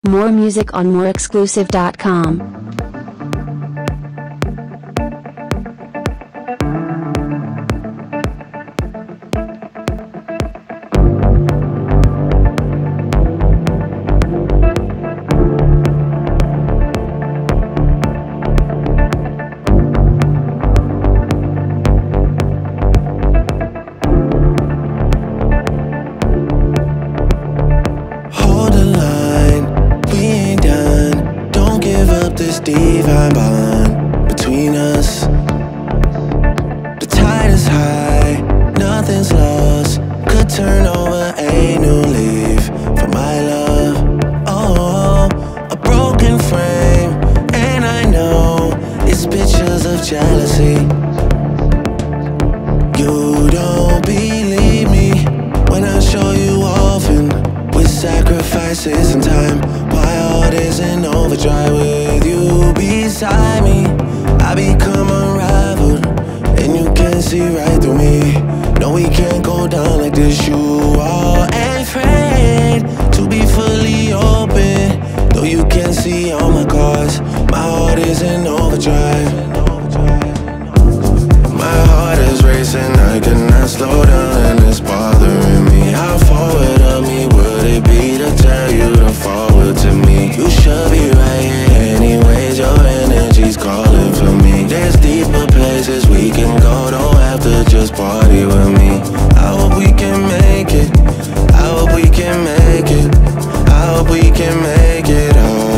More music on moreexclusive.com. This divine bond between us. The tide is high, nothing's lost. Could turn over a new leaf for my love. Oh, a broken frame, and I know it's pictures of jealousy. You don't believe me when I show you often, with sacrifices and time. My heart is in overdrive with you beside me. I become unraveled, and you can't see right through me. No, we can't go down like this. You are afraid to be fully open, though you can't see all my cards. My heart is in overdrive. My heart is racing, I cannot slow down, and it's bothering me. How forward of me would it be to tell you to forward to me? You should be right here anyways, your energy's calling for me. There's deeper places we can go, don't have to just party with me. I hope we can make it, I hope we can make it, I hope we can make it,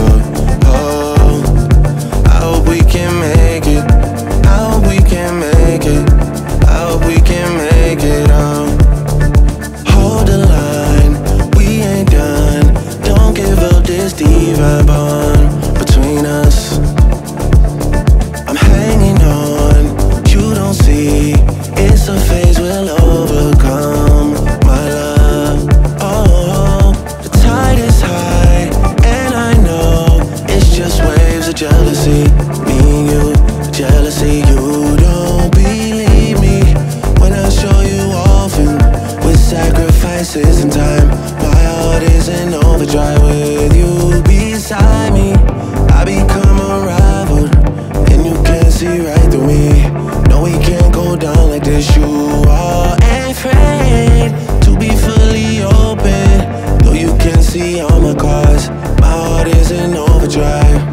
I hope we can make it, I hope we can make it, I hope we can make it, Hold the line, we ain't done. Don't give up this divine bond between us. I'm hanging on, you don't see. It's a phase we'll overcome, my love. Oh, the tide is high, and I know it's just waves of jealousy. Me and you, jealousy. You don't believe me when I show you often, with sacrifices and time. My heart is in overdrive with you beside me. I become unraveled, and you can't see right through me. No, we can't go down like this. You are afraid to be fully open, though you can't see all my cards. My heart is in overdrive.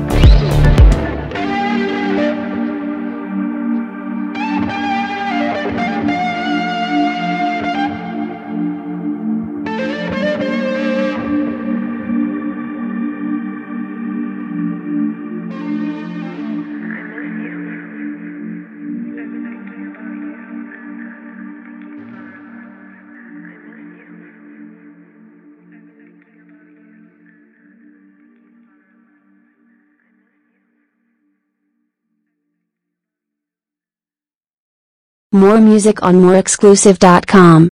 More music on moreexclusive.com.